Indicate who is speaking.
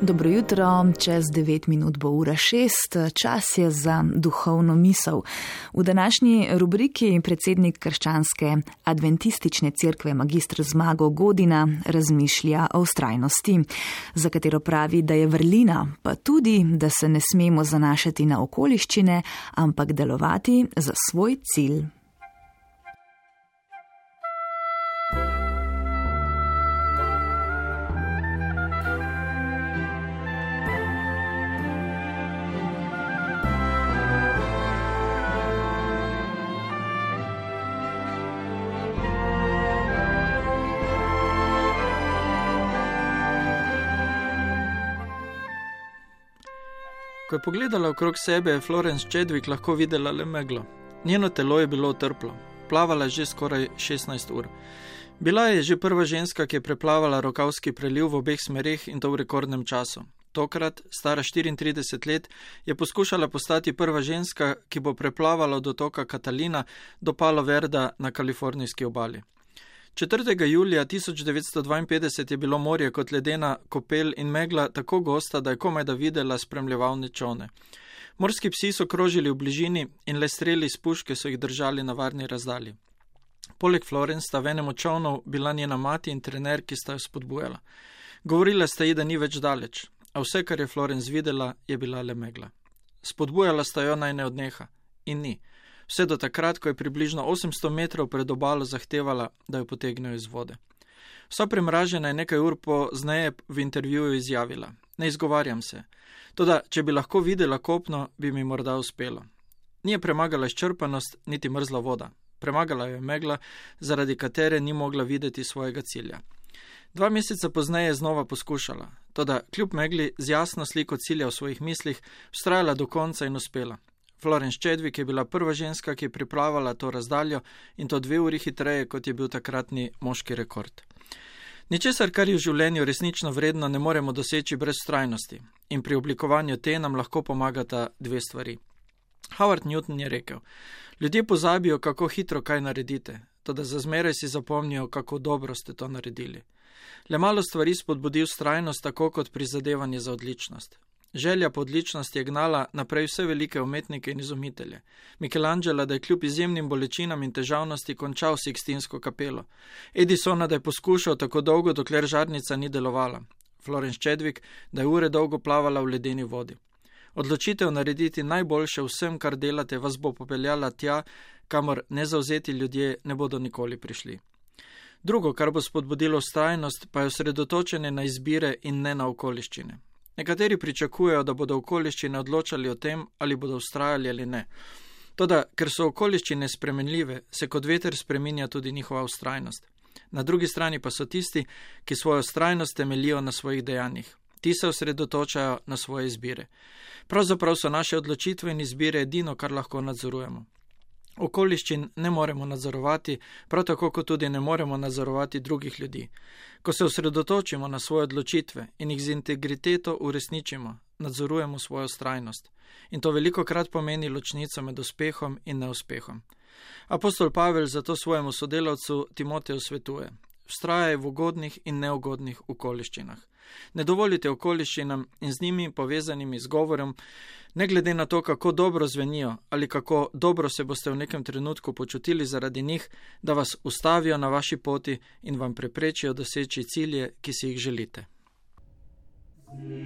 Speaker 1: Dobro jutro, čez 9 minut bo ura 6, čas je za duhovno misel. V današnji rubriki predsednik krščanske adventistične cerkve magistr Zmago Godina razmišlja o vztrajnosti, za katero pravi, da je vrlina, pa tudi, da se ne smemo zanašati na okoliščine, ampak delovati za svoj cilj.
Speaker 2: Ko je pogledala okrog sebe, je Florence Chadwick lahko videla le meglo. Njeno telo je bilo otrplo. Plavala je že skoraj 16 ur. Bila je že prva ženska, ki je preplavala Rokavski preliv v obeh smereh in to v rekordnem času. Tokrat, stara 34 let, je poskušala postati prva ženska, ki bo preplavala od otoka Catalina do Palo Verda na kalifornijski obali. 4. julija 1952 je bilo morje kot ledena kopel in megla tako gosta, da je komaj da videla spremljevalne čolne. Morski psi so krožili v bližini in le streli iz puške so jih držali na varni razdalji. Poleg Florence sta v enem od čolnov bila njena mati in trener, ki sta jo spodbujala. Govorila sta ji, da ni več daleč, a vse, kar je Florence videla, je bila le megla. Spodbujala sta jo, naj ne odneha. In ni. Vse do takrat, ko je približno 800 metrov pred obalo zahtevala, da jo potegnejo iz vode. Vsa premražena je nekaj ur pozneje v intervjuju izjavila: "Ne izgovarjam se. Toda, če bi lahko videla kopno, bi mi morda uspelo." Ni premagala izčrpanost, niti mrzla voda. Premagala jo je megla, zaradi katere ni mogla videti svojega cilja. 2 meseca pozneje je znova poskušala, toda kljub megli z jasno sliko cilja v svojih mislih vztrajala do konca in uspela. Florence Chadwick je bila prva ženska, ki je preplavala to razdaljo in to 2 uri hitreje, kot je bil takratni moški rekord. Ničesar, kar je v življenju resnično vredno, ne moremo doseči brez vztrajnosti in pri oblikovanju te nam lahko pomagata 2 stvari. Howard Newton je rekel: "Ljudje pozabijo, kako hitro kaj naredite, toda za zmeraj si zapomnijo, kako dobro ste to naredili." Le malo stvari spodbudi vztrajnost, tako kot prizadevanje za odličnost. Želja po odličnosti je gnala naprej vse velike umetnike in izumitelje. Michelangela, da je kljub izjemnim bolečinam in težavnosti končal Sikstinsko kapelo. Edisona, da je poskušal tako dolgo, dokler žarnica ni delovala. Florence Chadwick, da je ure dolgo plavala v ledeni vodi. Odločitev narediti najboljše vsem, kar delate, vas bo popeljala tja, kamor nezavzeti ljudje ne bodo nikoli prišli. Drugo, kar bo spodbudilo vztrajnost, pa je osredotočenje na izbire in ne na okoliščine. Nekateri pričakujejo, da bodo okoliščine odločali o tem, ali bodo vztrajali ali ne. Toda, ker so okoliščine spremenljive, se kot veter spreminja tudi njihova vztrajnost. Na drugi strani pa so tisti, ki svojo vztrajnost temeljijo na svojih dejanjih. Ti se osredotočajo na svoje izbire. Pravzaprav so naše odločitve in izbire edino, kar lahko nadzorujemo. Okoliščin ne moremo nadzorovati, prav tako kot tudi ne moremo nadzorovati drugih ljudi. Ko se osredotočimo na svoje odločitve in jih z integriteto uresničimo, nadzorujemo svojo vztrajnost. In to velikokrat pomeni ločnico med uspehom in neuspehom. Apostol Pavel zato svojemu sodelavcu Timoteju svetuje: "Vztrajaj v ugodnih in neugodnih okoliščinah." Ne dovolite okoliščinam in z njimi povezanim izgovorom, ne glede na to, kako dobro zvenijo ali kako dobro se boste v nekem trenutku počutili zaradi njih, da vas ustavijo na vaši poti in vam preprečijo doseči cilje, ki si jih želite.